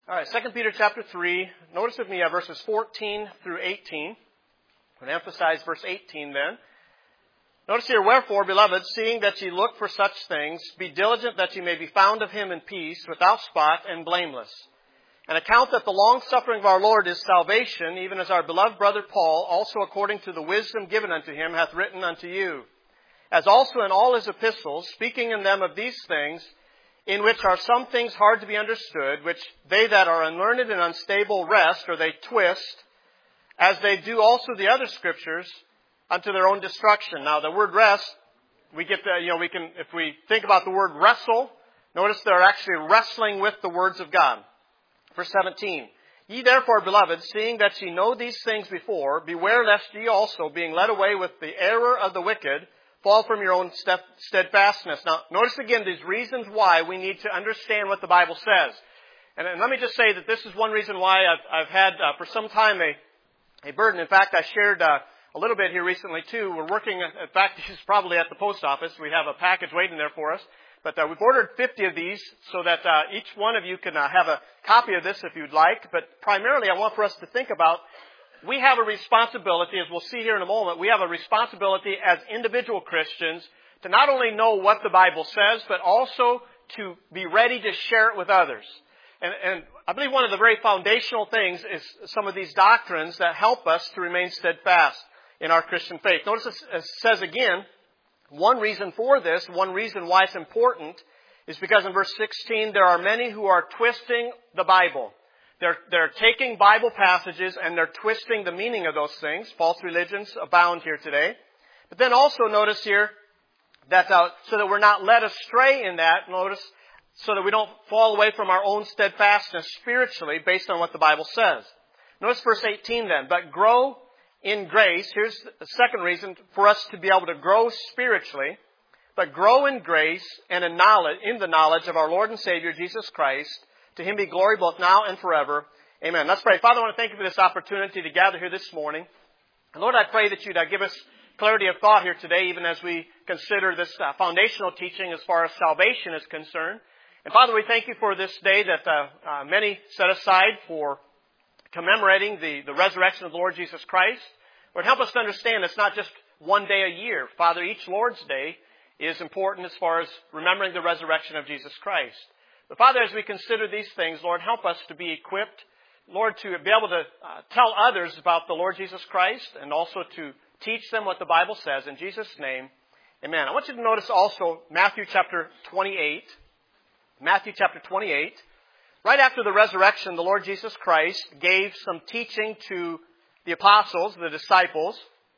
All right, 2 Peter chapter 3. Notice with me verses 14 through 18. I'm going to emphasize verse 18 then. Notice here, wherefore, beloved, seeing that ye look for such things, be diligent that ye may be found of him in peace, without spot and blameless. And account that the long-suffering of our Lord is salvation, even as our beloved brother Paul, also according to the wisdom given unto him, hath written unto you. As also in all his epistles, speaking in them of these things, in which are some things hard to be understood, which they that are unlearned and unstable wrest, or they twist, as they do also the other scriptures, unto their own destruction. Now, the word rest, we get we can, if we think about the word wrestle, notice they're actually wrestling with the words of God. Verse 17, ye therefore, beloved, seeing that ye know these things before, beware lest ye also, being led away with the error of the wicked, fall from your own steadfastness. Now, notice again these reasons why we need to understand what the Bible says. And let me just say that this is one reason why I've had for some time a burden. In fact, I shared a little bit here recently too. We're working, in fact, this is probably at the post office. We have a package waiting there for us. But we've ordered 50 of these so that each one of you can have a copy of this if you'd like. But primarily, I want for us to think about we have a responsibility, as we'll see here in a moment, we have a responsibility as individual Christians to not only know what the Bible says, but also to be ready to share it with others. And I believe one of the very foundational things is some of these doctrines that help us to remain steadfast in our Christian faith. Notice it says again, one reason for this, one reason why it's important, is because in verse 16, there are many who are twisting the Bible. They're taking Bible passages and they're twisting the meaning of those things. False religions abound here today. But then also notice here that so that we're not led astray in that, notice, so that we don't fall away from our own steadfastness spiritually based on what the Bible says. Notice verse 18 then, but grow in grace. Here's the second reason for us to be able to grow spiritually, but grow in grace and in the knowledge of our Lord and Savior Jesus Christ. To Him be glory both now and forever. Amen. Let's pray. Father, I want to thank you for this opportunity to gather here this morning. And Lord, I pray that you'd give us clarity of thought here today, even as we consider this foundational teaching as far as salvation is concerned. And Father, we thank you for this day that many set aside for commemorating the resurrection of the Lord Jesus Christ. Lord, help us to understand it's not just one day a year. Father, each Lord's Day is important as far as remembering the resurrection of Jesus Christ. But Father, as we consider these things, Lord, help us to be equipped, Lord, to be able to tell others about the Lord Jesus Christ and also to teach them what the Bible says. In Jesus' name, amen. I want you to notice also Matthew chapter 28. Matthew chapter 28. Right after the resurrection, the Lord Jesus Christ gave some teaching to the apostles, the disciples.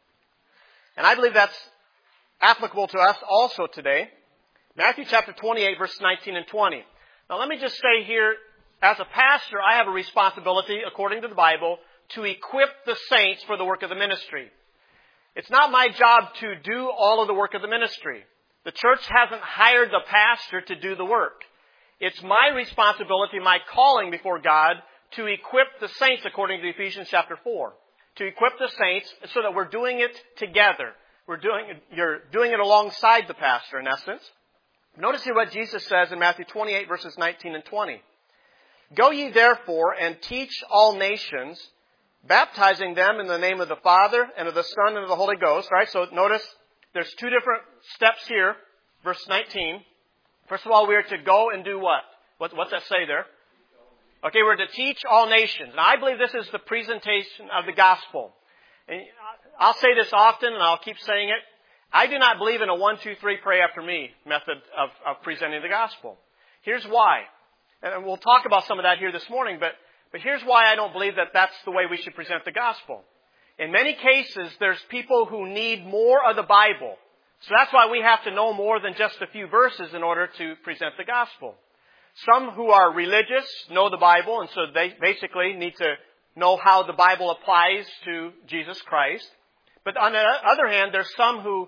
And I believe that's applicable to us also today. Matthew chapter 28, verse 19 and 20. Now let me just say here, as a pastor, I have a responsibility, according to the Bible, to equip the saints for the work of the ministry. It's not my job to do all of the work of the ministry. The church hasn't hired the pastor to do the work. It's my responsibility, my calling before God, to equip the saints, according to Ephesians chapter 4. To equip the saints so that we're doing it together. You're doing it alongside the pastor, in essence. Notice here what Jesus says in Matthew 28, verses 19 and 20. Go ye therefore and teach all nations, baptizing them in the name of the Father and of the Son and of the Holy Ghost. All right, so notice there's two different steps here. Verse 19. First of all, we are to go and do what? What's that say there? Okay, we're to teach all nations. Now, I believe this is the presentation of the gospel. And I'll say this often, and I'll keep saying it. I do not believe in a 1, 2, 3, pray after me method of presenting the gospel. Here's why. And we'll talk about some of that here this morning, but here's why I don't believe that that's the way we should present the gospel. In many cases, there's people who need more of the Bible. So that's why we have to know more than just a few verses in order to present the gospel. Some who are religious know the Bible, and so they basically need to know how the Bible applies to Jesus Christ. But on the other hand, there's some who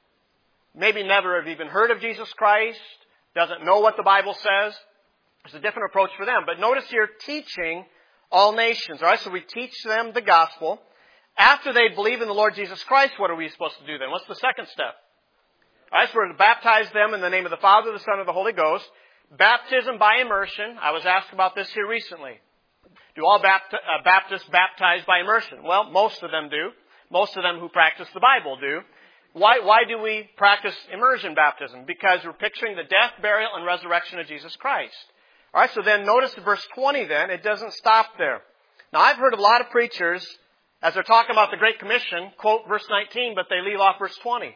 maybe never have even heard of Jesus Christ, doesn't know what the Bible says. There's a different approach for them. But notice here, teaching all nations. All right, so we teach them the gospel. After they believe in the Lord Jesus Christ, what are we supposed to do then? What's the second step? All right, so we're to baptize them in the name of the Father, the Son, and the Holy Ghost. Baptism by immersion. I was asked about this here recently. Do all Baptists baptize by immersion? Well, most of them do. Most of them who practice the Bible do. Why do we practice immersion baptism? Because we're picturing the death, burial, and resurrection of Jesus Christ. All right, so then notice verse 20 then. It doesn't stop there. Now, I've heard a lot of preachers, as they're talking about the Great Commission, quote verse 19, but they leave off verse 20.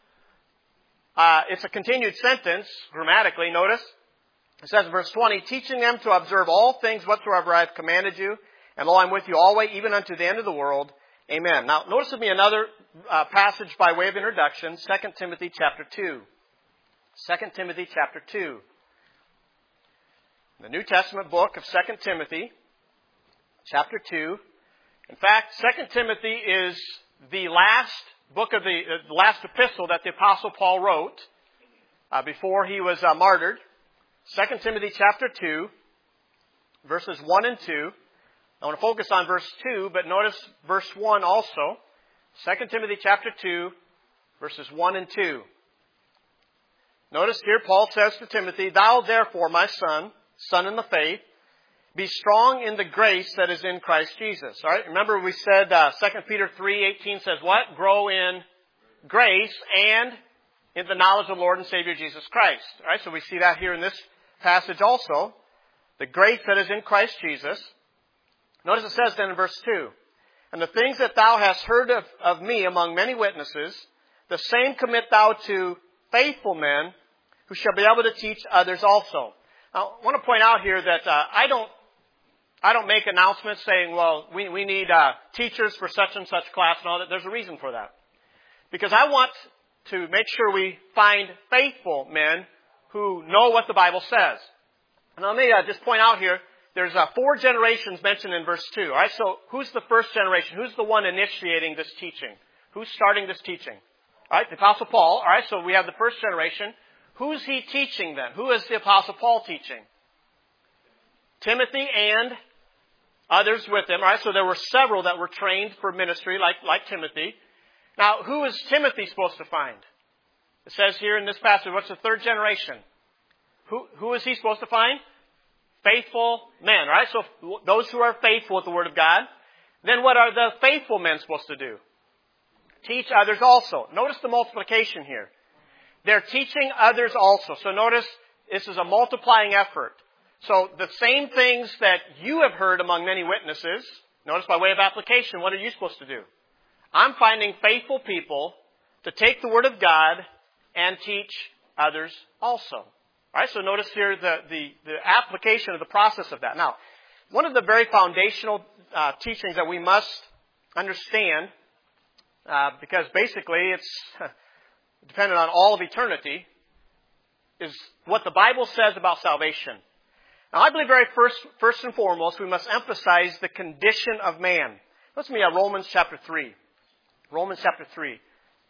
It's a continued sentence, grammatically, notice. It says in verse 20, teaching them to observe all things whatsoever I have commanded you, and lo, I'm with you always, even unto the end of the world. Amen. Now, notice with me another passage by way of introduction, 2 Timothy chapter 2. 2 Timothy chapter 2. The New Testament book of 2 Timothy, chapter 2. In fact, 2 Timothy is the last book of the last epistle that the Apostle Paul wrote before he was martyred. 2 Timothy chapter 2, verses 1 and 2. I want to focus on verse 2, but notice verse 1 also. 2 Timothy chapter 2, verses 1 and 2. Notice here Paul says to Timothy, thou therefore, my son in the faith, be strong in the grace that is in Christ Jesus. All right, remember we said 2 Peter 3:18 says what? Grow in grace and in the knowledge of the Lord and Savior Jesus Christ. All right, so we see that here in this passage also. The grace that is in Christ Jesus. Notice it says then in verse 2, and the things that thou hast heard of me among many witnesses, the same commit thou to faithful men who shall be able to teach others also. Now, I want to point out here that I don't make announcements saying, well, we need teachers for such and such class and all that. There's a reason for that. Because I want to make sure we find faithful men who know what the Bible says. And let me just point out here, there's 4 generations mentioned in verse 2. All right, so who's the first generation? Who's the one initiating this teaching? Who's starting this teaching? All right, the Apostle Paul. All right, so we have the first generation. Who's he teaching then? Who is the Apostle Paul teaching? Timothy and others with him. All right, so there were several that were trained for ministry like Timothy. Now, who is Timothy supposed to find? It says here in this passage, what's the third generation? Who is he supposed to find? Faithful men, right? So those who are faithful with the Word of God. Then what are the faithful men supposed to do? Teach others also. Notice the multiplication here. They're teaching others also. So notice this is a multiplying effort. So the same things that you have heard among many witnesses, notice by way of application, what are you supposed to do? I'm finding faithful people to take the Word of God and teach others also. All right, so notice here the application of the process of that. Now, one of the very foundational teachings that we must understand, because basically it's dependent on all of eternity, is what the Bible says about salvation. Now, I believe very first and foremost, we must emphasize the condition of man. Listen to me, Romans chapter 3. Romans chapter 3.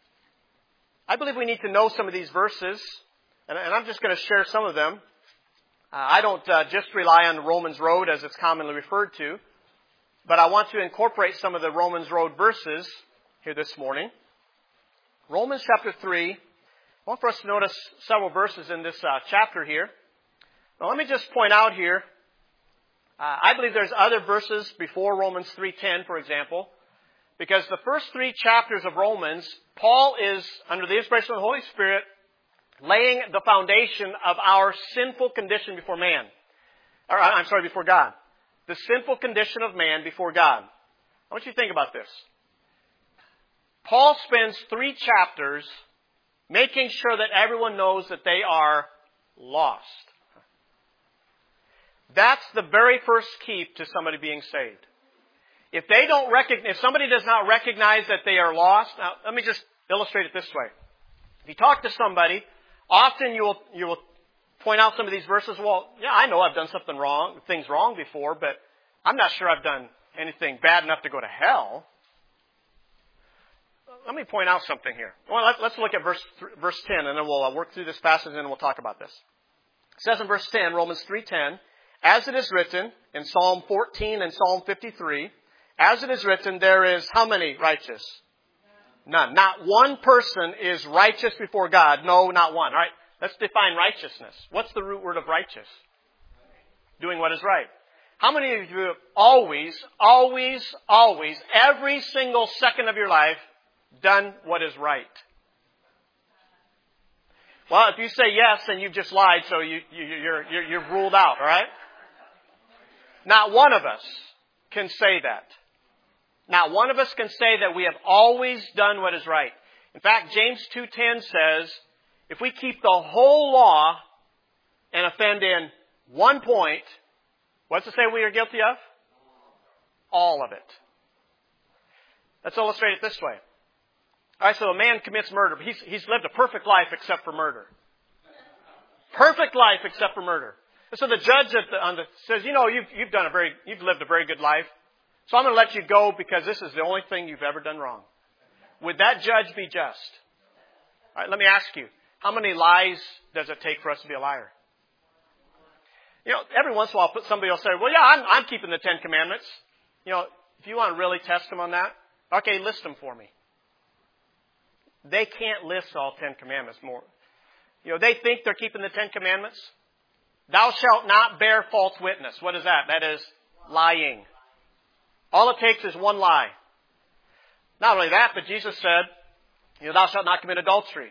I believe we need to know some of these verses. And I'm just going to share some of them. I don't just rely on the Romans Road as it's commonly referred to, but I want to incorporate some of the Romans Road verses here this morning. Romans chapter 3. I want for us to notice several verses in this chapter here. Now let me just point out here, I believe there's other verses before Romans 3:10, for example, because the first 3 chapters of Romans, Paul is, under the inspiration of the Holy Spirit, laying the foundation of our sinful condition before man. Before God. The sinful condition of man before God. I want you to think about this. Paul spends 3 chapters making sure that everyone knows that they are lost. That's the very first key to somebody being saved. If somebody does not recognize that they are lost, now let me just illustrate it this way. If you talk to somebody, often you will point out some of these verses. Well, yeah, I know I've done things wrong before, but I'm not sure I've done anything bad enough to go to hell. Let me point out something here. Well, let's look at verse 10, and then we'll work through this passage, and then we'll talk about this. It says in verse 10, Romans 3:10, as it is written in Psalm 14 and Psalm 53, as it is written, there is how many righteous? None. Not one person is righteous before God. No, not one. All right, let's define righteousness. What's the root word of righteous? Doing what is right. How many of you have always, every single second of your life, done what is right? Well, if you say yes, then you've just lied, so you're ruled out, all right? Not one of us can say that. Not one of us can say that we have always done what is right. In fact, James 2:10 says, if we keep the whole law and offend in one point, what's it say we are guilty of? All of it. Let's illustrate it this way. All right, so a man commits murder. He's lived a perfect life except for murder. Perfect life except for murder. And so the judge says, you've lived a very good life. So I'm going to let you go because this is the only thing you've ever done wrong. Would that judge be just? All right, let me ask you, how many lies does it take for us to be a liar? Every once in a while somebody will say, well, yeah, I'm keeping the 10 Commandments. If you want to really test them on that, okay, list them for me. They can't list all 10 Commandments more. They think they're keeping the 10 Commandments. Thou shalt not bear false witness. What is that? That is lying. All it takes is one lie. Not only that, but Jesus said, thou shalt not commit adultery.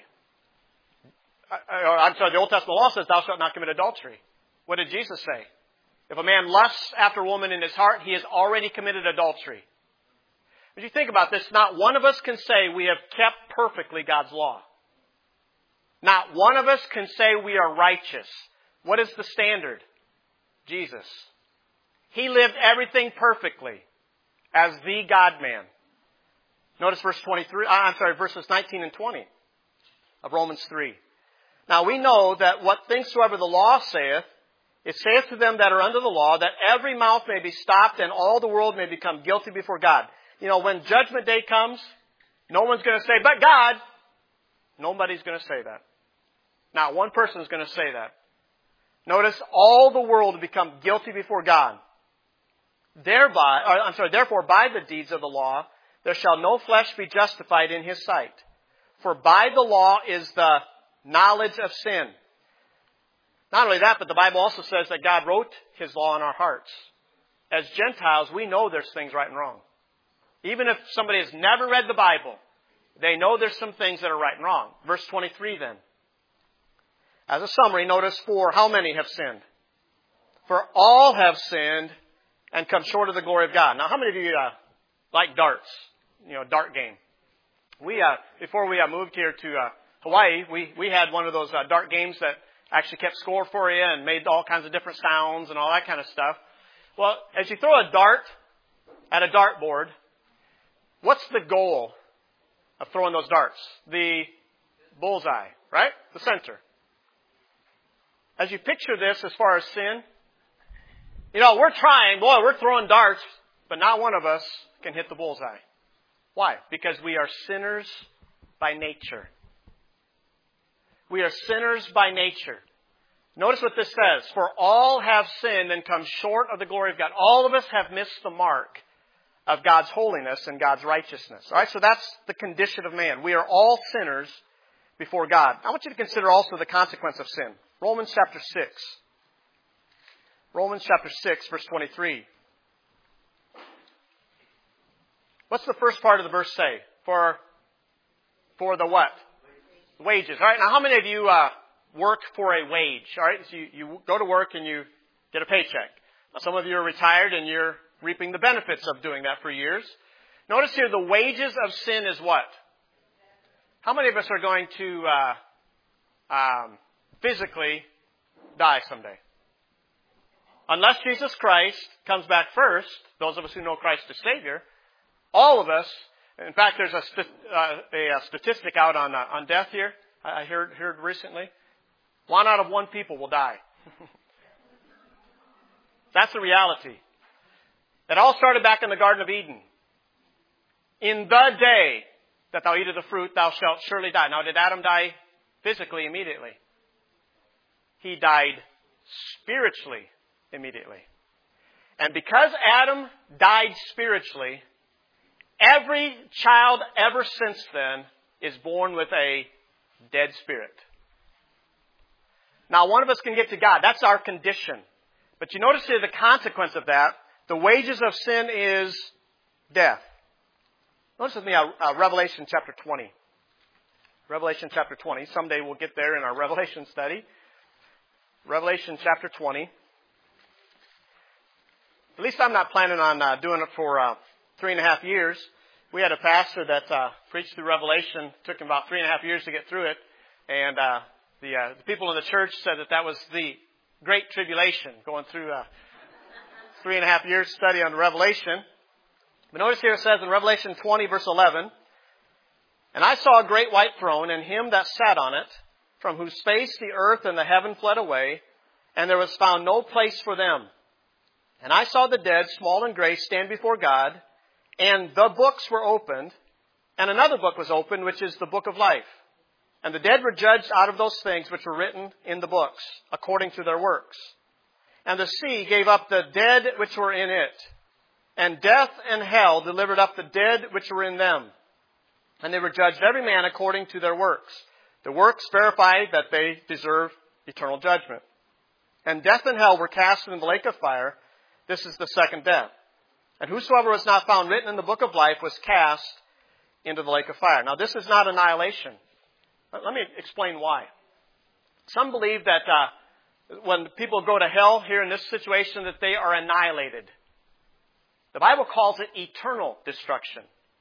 The Old Testament law says, thou shalt not commit adultery. What did Jesus say? If a man lusts after a woman in his heart, he has already committed adultery. If you think about this, not one of us can say we have kept perfectly God's law. Not one of us can say we are righteous. What is the standard? Jesus. He lived everything perfectly as the God-man. Notice verses 19 and 20 of Romans 3. Now we know that what things soever the law saith, it saith to them that are under the law, that every mouth may be stopped and all the world may become guilty before God. When Judgment Day comes, no one's going to say, but God. Nobody's going to say that. Not one person is going to say that. Notice, all the world will become guilty before God. Therefore, by the deeds of the law, there shall no flesh be justified in his sight. For by the law is the knowledge of sin. Not only that, but the Bible also says that God wrote His law in our hearts. As Gentiles, we know there's things right and wrong. Even if somebody has never read the Bible, they know there's some things that are right and wrong. Verse 23 then. As a summary, notice for how many have sinned? For all have sinned and come short of the glory of God. Now, how many of you like darts? Dart game. Before we moved here to Hawaii, we had one of those dart games that actually kept score for you and made all kinds of different sounds and all that kind of stuff. Well, as you throw a dart at a dartboard, what's the goal of throwing those darts? The bullseye, right? The center. As you picture this as far as sin, we're throwing darts, but not one of us can hit the bullseye. Why? Because we are sinners by nature. We are sinners by nature. Notice what this says. For all have sinned and come short of the glory of God. All of us have missed the mark of God's holiness and God's righteousness. All right, so that's the condition of man. We are all sinners before God. I want you to consider also the consequence of sin. Romans chapter 6. Romans chapter 6, verse 23. What's the first part of the verse say? For the what? Wages. All right, now how many of you work for a wage? All right, so you go to work and you get a paycheck. Now, some of you are retired and you're reaping the benefits of doing that for years. Notice here, the wages of sin is what? How many of us are going to physically die someday? Unless Jesus Christ comes back first, those of us who know Christ as Savior, all of us. In fact, there's a statistic out on death here. I heard recently. 1 out of 1 people will die. That's the reality. It all started back in the Garden of Eden. In the day that thou eat of the fruit, thou shalt surely die. Now, did Adam die physically immediately? He died spiritually immediately. And because Adam died spiritually, every child ever since then is born with a dead spirit. Now, one of us can get to God. That's our condition. But you notice here the consequence of that. The wages of sin is death. Notice with me Revelation chapter 20. Revelation chapter 20. Someday we'll get there in our Revelation study. Revelation chapter 20. At least I'm not planning on doing it for 3.5 years. We had a pastor that preached through Revelation. It took him about 3.5 years to get through it. And the people in the church said that was the Great Tribulation, going through 3.5 years study on Revelation. But notice here it says in Revelation 20, verse 11, "And I saw a great white throne, and him that sat on it, from whose face the earth and the heaven fled away, and there was found no place for them. And I saw the dead, small and great, stand before God, and the books were opened, and another book was opened, which is the book of life. And the dead were judged out of those things which were written in the books, according to their works. And the sea gave up the dead which were in it, and death and hell delivered up the dead which were in them. And they were judged every man according to their works. The works verified that they deserve eternal judgment. And death and hell were cast into the lake of fire. This is the second death. And whosoever was not found written in the book of life was cast into the lake of fire." Now, this is not annihilation. Let me explain why. Some believe that when people go to hell here in this situation, that they are annihilated. The Bible calls it eternal destruction.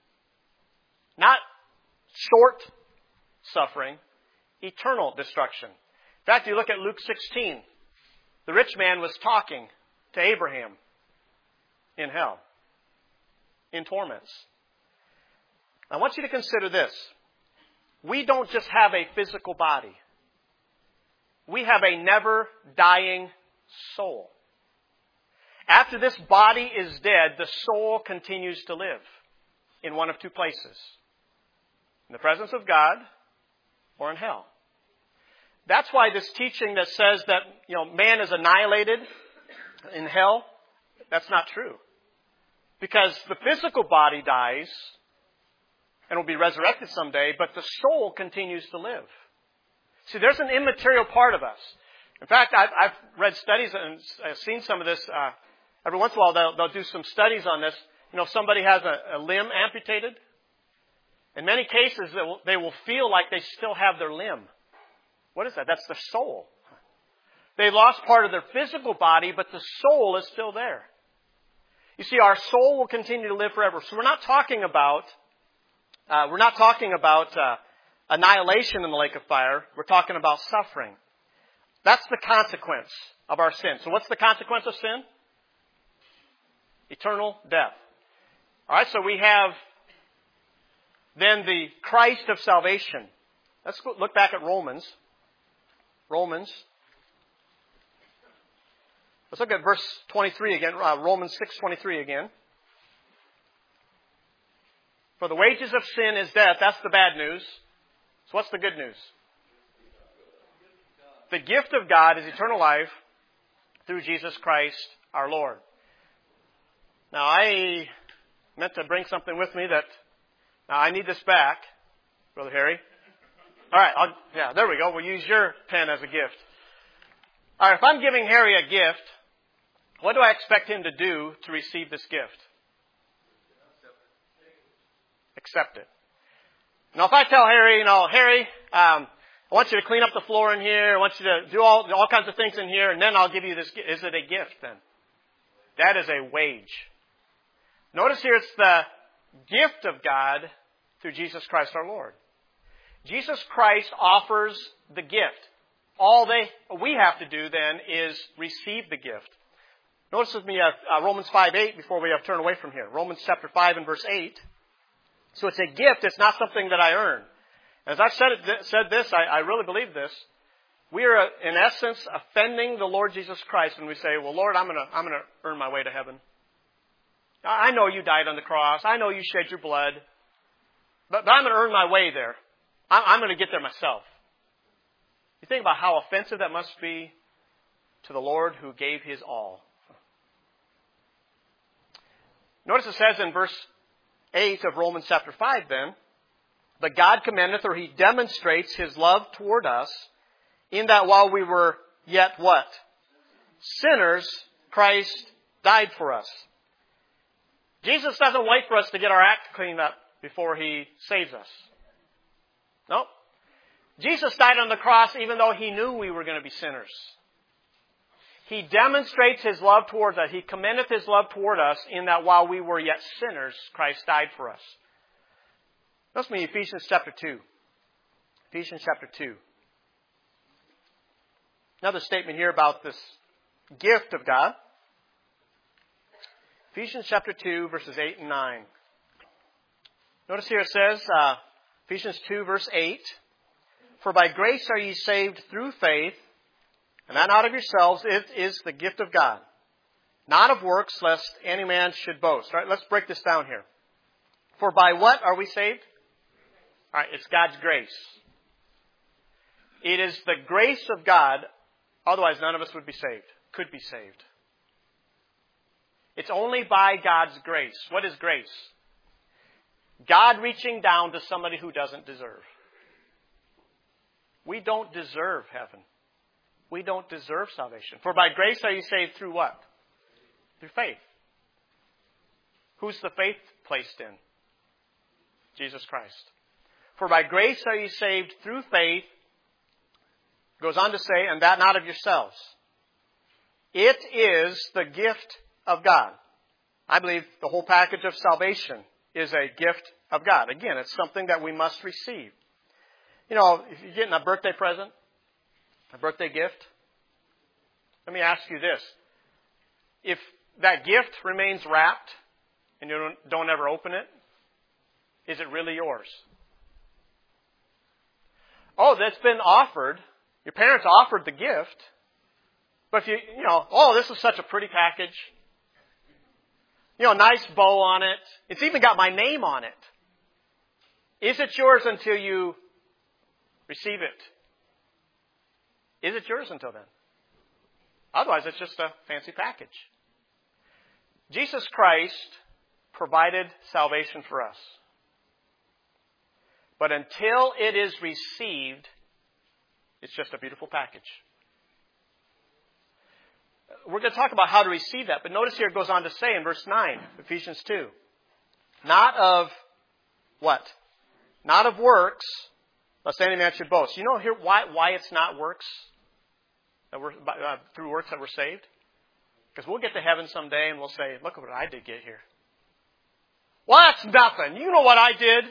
Not short suffering, eternal destruction. In fact, you look at Luke 16. The rich man was talking to Abraham in hell, in torments. I want you to consider this. We don't just have a physical body. We have a never-dying soul. After this body is dead, the soul continues to live in one of two places. In the presence of God or in hell. That's why this teaching that says that, man is annihilated in hell, that's not true. Because the physical body dies and will be resurrected someday, but the soul continues to live. See, there's an immaterial part of us. In fact, I've read studies and I've seen some of this. Every once in a while, they'll do some studies on this. If somebody has a limb amputated, in many cases, they will feel like they still have their limb. What is that? That's the soul. They lost part of their physical body, but the soul is still there. You see, our soul will continue to live forever. So we're not talking about annihilation in the lake of fire. We're talking about suffering. That's the consequence of our sin. So what's the consequence of sin? Eternal death. All right, so we have then the Christ of salvation. Let's look back at Romans. Let's look at verse 23 again, Romans 6:23 again. "For the wages of sin is death." That's the bad news. So what's the good news? The gift of God is eternal life through Jesus Christ our Lord. Now, I meant to bring something with me that... Now, I need this back, Brother Harry. All right, there we go. We'll use your pen as a gift. All right, if I'm giving Harry a gift, what do I expect him to do to receive this gift? Accept it. Now, if I tell Harry, Harry, I want you to clean up the floor in here. I want you to do all kinds of things in here, and then I'll give you this gift. Is it a gift then? That is a wage. Notice here it's the gift of God through Jesus Christ our Lord. Jesus Christ offers the gift. All we have to do then is receive the gift. Notice with me Romans 5:8 before we turn away from here. Romans chapter 5 and verse 8. So it's a gift. It's not something that I earn. As I've said this, I really believe this. We are, in essence, offending the Lord Jesus Christ when we say, "Well, Lord, I'm going to earn my way to heaven. I know you died on the cross. I know you shed your blood. But I'm going to earn my way there. I'm going to get there myself." You think about how offensive that must be to the Lord who gave His all. Notice it says in verse 8 of Romans chapter 5 then, "But God commendeth," or He demonstrates His love toward us, "in that while we were yet" what? sinners, Christ died for us. Jesus doesn't wait for us to get our act cleaned up before He saves us. Nope. Jesus died on the cross even though He knew we were going to be sinners. He demonstrates His love towards us. He commendeth His love toward us in that while we were yet sinners, Christ died for us. Notice me Ephesians chapter 2. Ephesians chapter 2. Another statement here about this gift of God. Ephesians chapter 2, verses 8 and 9. Notice here it says, Ephesians 2, verse 8, "For by grace are ye saved through faith, and that not of yourselves, it is the gift of God, not of works, lest any man should boast." All right, let's break this down here. For by what are we saved? All right, it's God's grace. It is the grace of God, otherwise none of us would be saved, could be saved. It's only by God's grace. What is grace? God reaching down to somebody who doesn't deserve. We don't deserve heaven. We don't deserve salvation. For by grace are you saved through what? Through faith. Who's the faith placed in? Jesus Christ. For by grace are you saved through faith, goes on to say, and that not of yourselves. It is the gift of God. I believe the whole package of salvation is a gift of God. Again, it's something that we must receive. You know, if you're getting a birthday present, a birthday gift, let me ask you this. If that gift remains wrapped and you don't ever open it, is it really yours? Oh, that's been offered. Your parents offered the gift. But if oh, this is such a pretty package. Nice bow on it. It's even got my name on it. Is it yours until you receive it? Is it yours until then? Otherwise, it's just a fancy package. Jesus Christ provided salvation for us. But until it is received, it's just a beautiful package. We're going to talk about how to receive that. But notice here it goes on to say in verse 9, Ephesians 2. Not of what? Not of works, lest any man should boast. You know here why it's not works? That we're through works that we're saved? Because we'll get to heaven someday and we'll say, look at what I did get here. Well, that's nothing. You know what I did?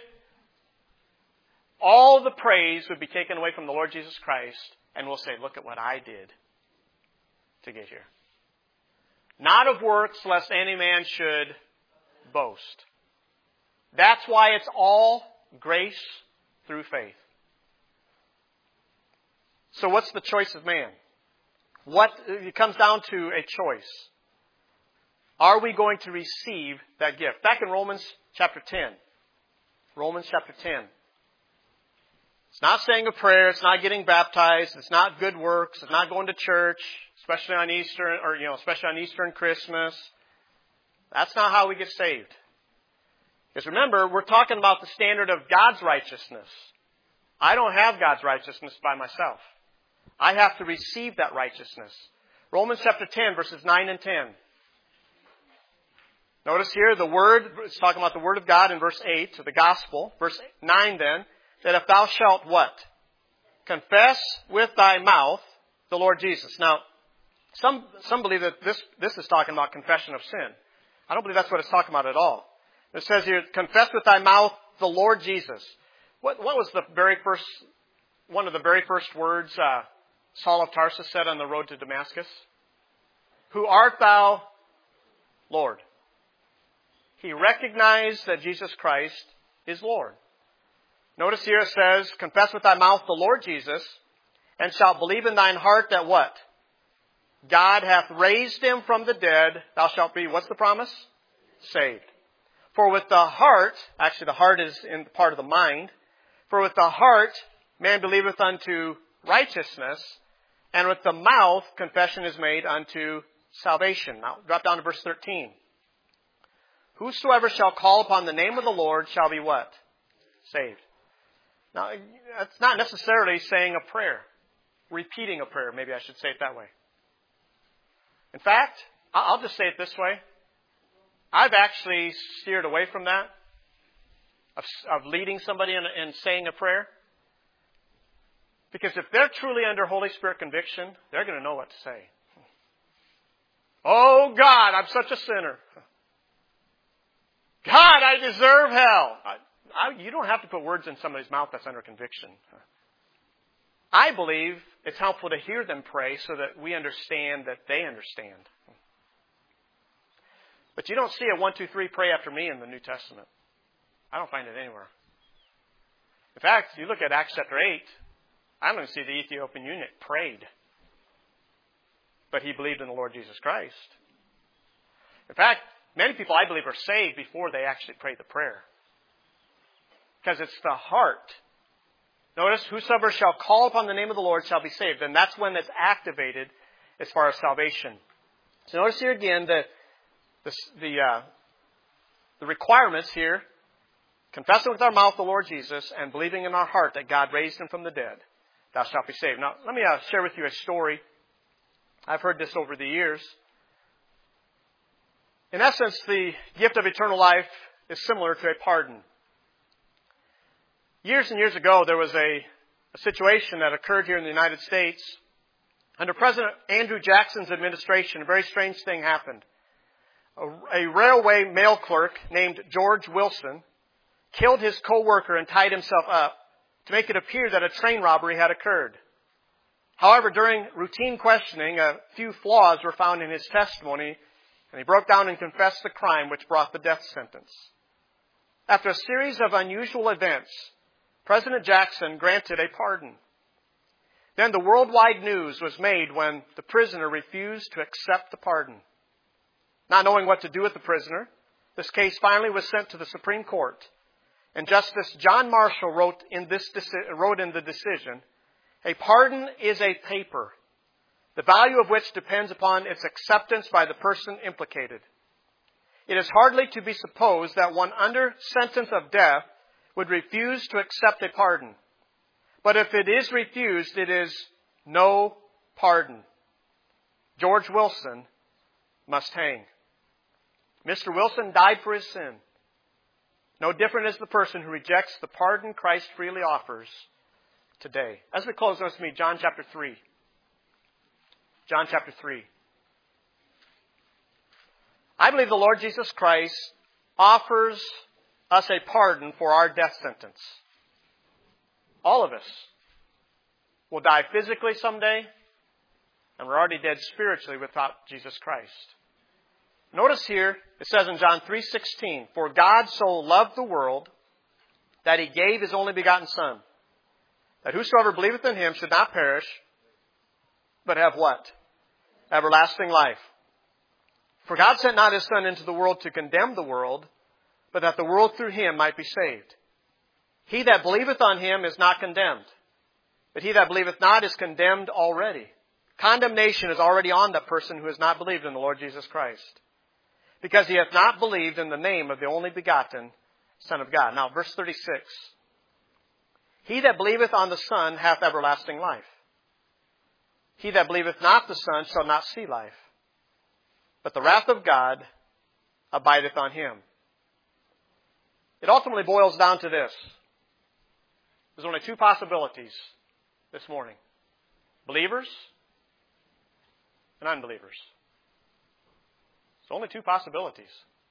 All the praise would be taken away from the Lord Jesus Christ, and we'll say, look at what I did to get here. Not of works, lest any man should boast. That's why it's all grace through faith. So what's the choice of man? It comes down to a choice. Are we going to receive that gift? Back in Romans chapter 10. Romans chapter 10. It's not saying a prayer. It's not getting baptized. It's not good works. It's not going to church, especially on Easter, especially on Easter and Christmas. That's not how we get saved. Because remember, we're talking about the standard of God's righteousness. I don't have God's righteousness by myself. I have to receive that righteousness. Romans chapter 10, verses 9 and 10. Notice here the word, it's talking about the word of God in verse 8, so the gospel. Verse 9 then, that if thou shalt what? Confess with thy mouth the Lord Jesus. Now, some believe that this is talking about confession of sin. I don't believe that's what it's talking about at all. It says here, confess with thy mouth the Lord Jesus. What was one of the very first words Saul of Tarsus said on the road to Damascus? Who art thou, Lord? He recognized that Jesus Christ is Lord. Notice here it says, confess with thy mouth the Lord Jesus, and shalt believe in thine heart that what? God hath raised him from the dead, thou shalt be, what's the promise? Saved. For with the heart, actually the heart is in part of the mind, for with the heart man believeth unto righteousness, and with the mouth confession is made unto salvation. Now drop down to verse 13. Whosoever shall call upon the name of the Lord shall be what? Saved. Now, it's not necessarily saying a prayer. Repeating a prayer, maybe I should say it that way. In fact, I'll just say it this way. I've actually steered away from that, of leading somebody in saying a prayer. Because if they're truly under Holy Spirit conviction, they're going to know what to say. Oh, God, I'm such a sinner. God, I deserve hell. You don't have to put words in somebody's mouth that's under conviction. I believe it's helpful to hear them pray so that we understand that they understand. But you don't see a 1, 2, 3 pray after me in the New Testament. I don't find it anywhere. In fact, you look at Acts chapter 8, I don't even see the Ethiopian eunuch prayed. But he believed in the Lord Jesus Christ. In fact, many people, I believe, are saved before they actually pray the prayer. Because it's the heart. Notice, whosoever shall call upon the name of the Lord shall be saved. And that's when it's activated as far as salvation. So notice here again the requirements here. Confessing with our mouth the Lord Jesus and believing in our heart that God raised him from the dead. Thou shalt be saved. Now, let me share with you a story. I've heard this over the years. In essence, the gift of eternal life is similar to a pardon. Years and years ago, there was a situation that occurred here in the United States. Under President Andrew Jackson's administration, a very strange thing happened. A railway mail clerk named George Wilson killed his co-worker and tied himself up to make it appear that a train robbery had occurred. However, during routine questioning, a few flaws were found in his testimony, and he broke down and confessed the crime which brought the death sentence. After a series of unusual events, President Jackson granted a pardon. Then the worldwide news was made when the prisoner refused to accept the pardon. Not knowing what to do with the prisoner, this case finally was sent to the Supreme Court. And Justice John Marshall wrote in the decision, a pardon is a paper, the value of which depends upon its acceptance by the person implicated. It is hardly to be supposed that one under sentence of death would refuse to accept a pardon. But if it is refused, it is no pardon. George Wilson must hang. Mr. Wilson died for his sin. No different is the person who rejects the pardon Christ freely offers today. As we close, notice me, John chapter 3. John chapter 3. I believe the Lord Jesus Christ offers us a pardon for our death sentence. All of us will die physically someday, and we're already dead spiritually without Jesus Christ. Notice here, it says in John 3:16, for God so loved the world that he gave his only begotten Son, that whosoever believeth in him should not perish, but have what? Everlasting life. For God sent not his Son into the world to condemn the world, but that the world through him might be saved. He that believeth on him is not condemned, but he that believeth not is condemned already. Condemnation is already on that person who has not believed in the Lord Jesus Christ, because he hath not believed in the name of the only begotten Son of God. Now, verse 36. He that believeth on the Son hath everlasting life. He that believeth not the Son shall not see life, but the wrath of God abideth on him. It ultimately boils down to this. There's only two possibilities this morning. Believers and unbelievers. There's only two possibilities.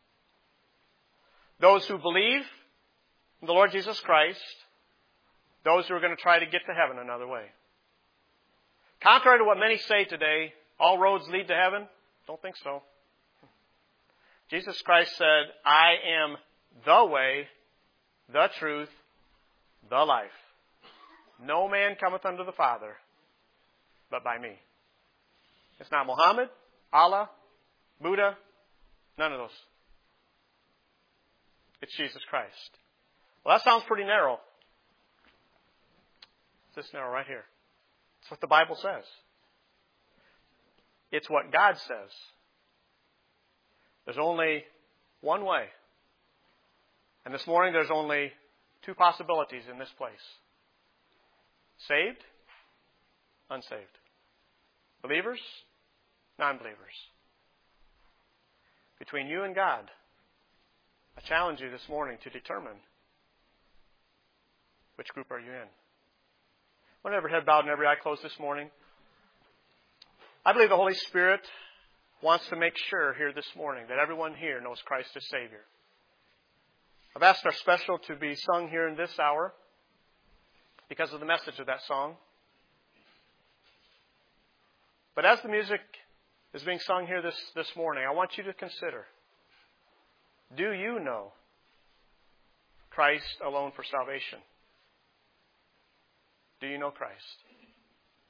Those who believe in the Lord Jesus Christ, those who are going to try to get to heaven another way. Contrary to what many say today, all roads lead to heaven. Don't think so. Jesus Christ said, I am the way, the truth, the life. No man cometh unto the Father but by me. It's not Muhammad, Allah, Buddha, none of those. It's Jesus Christ. Well, that sounds pretty narrow. It's this narrow right here. It's what the Bible says. It's what God says. There's only one way. And this morning there's only two possibilities in this place. Saved, unsaved. Believers, non-believers. between you and God. I challenge you this morning to determine which group are you in. With every head bowed and every eye closed this morning, I believe the Holy Spirit wants to make sure here this morning that everyone here knows Christ as Savior. I've asked our special to be sung here in this hour because of the message of that song. But as the music is being sung here this morning, I want you to consider, do you know Christ alone for salvation? Do you know Christ?